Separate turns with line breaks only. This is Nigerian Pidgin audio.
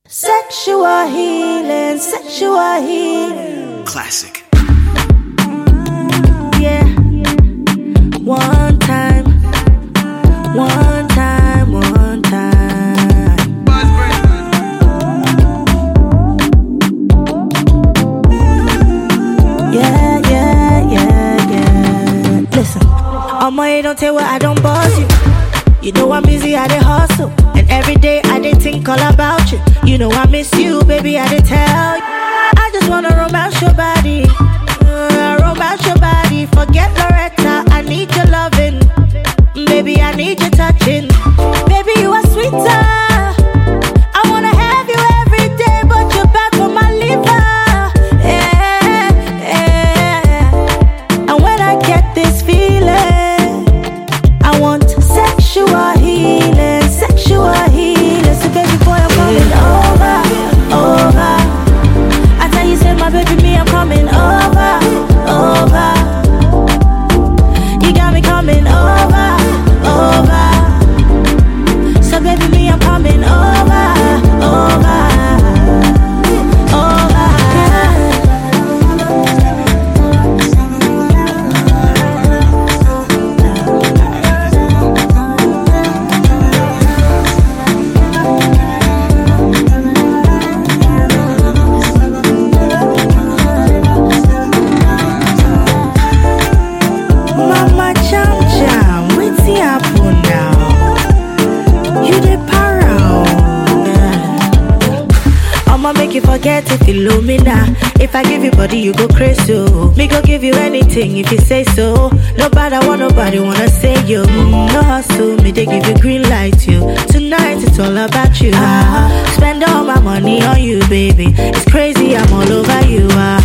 Sexual healing, sexual healing.
Classic.
Yeah. One time, one time, one time. Yeah, yeah, yeah, yeah. Listen, you don't tell what I don't boss you. You know I'm busy, I dey hustle. And every day I dey think all about you. You know I miss you, baby, I dey tell you. I just wanna romance your body. Romance your body. Forget Loretta, I need your loving. Baby, I need your touching. Baby, you are sweeter. I wanna have you every day, but you're bad for my liver. Yeah, yeah. And when I get this feeling, I want sexual healing, sexual healing. So baby boy, I'm coming over, over. I tell you, say my baby, me, I'm coming over, over. You got me coming over, over. So baby, me, I'm coming over, over, over. Mama jam jam, wetin happen now? You dey para I'ma make you forget if you love me now. If I give you body, you go crazy. Oh. Me go give you anything if you say so. Nobody wanna say you. No hustle, me they give you green light. You tonight, it's all about you. Spend all my money on you, baby. It's crazy, I'm all over you.